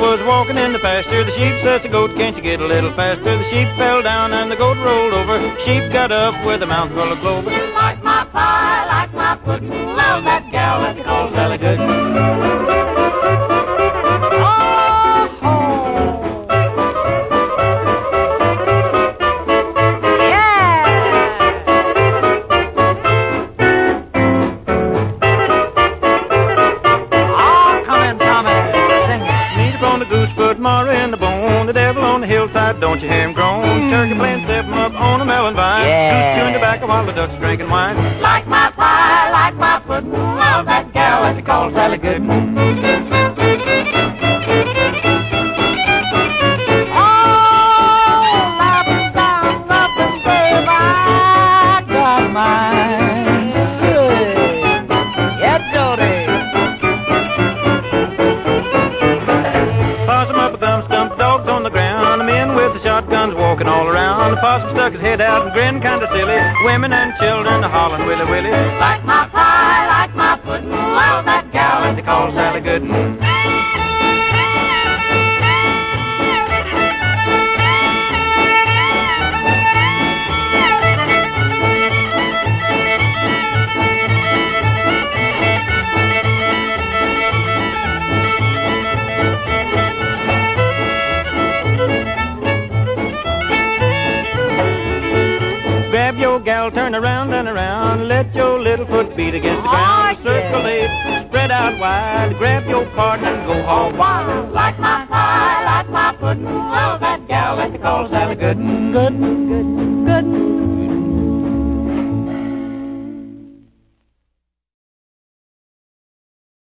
was walking in the pasture. The sheep says to goat, can't you get a little faster? The sheep fell down and the goat rolled over. Sheep got up with a mouthful of clover. Like my pie, like my pudding, love that gal that you call Sally Gooden. Don't you hear him groan? Turkey playing step him up on a melon vine. Goose chewing tobacco while the duck's drinking wine. Like my pie, like my pudding, love that gal that you call Sally Gooden. Walking all around, the possum stuck his head out and grinned kind of silly. Women and children hollering willy willy. Like my pie, like my pudding, love that gal that they call Sally Gooden. Your gal, turn around and around. Let your little foot beat against the ground. Circulate, spread out wide. Grab your partner and go hog wild. Like my pie, like my pudding, love that gal that they call Sally Gooden. Gooden, Gooden, Gooden.